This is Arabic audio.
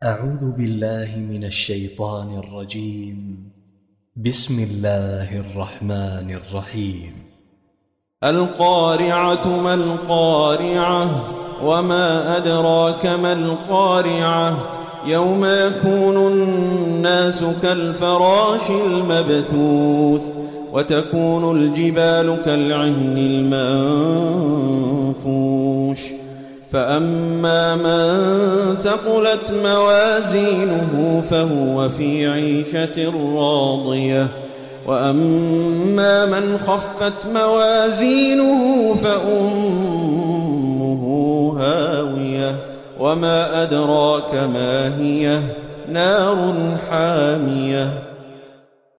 أعوذ بالله من الشيطان الرجيم. بسم الله الرحمن الرحيم. القارعة ما القارعة وما أدراك ما القارعة يوم يكون الناس كالفراش المبثوث وتكون الجبال كالعهن المنفوش فأما من ثقلت موازينه فهو في عيشة راضية وأما من خفت موازينه فأمه هاوية وما أدراك ما هي نار حامية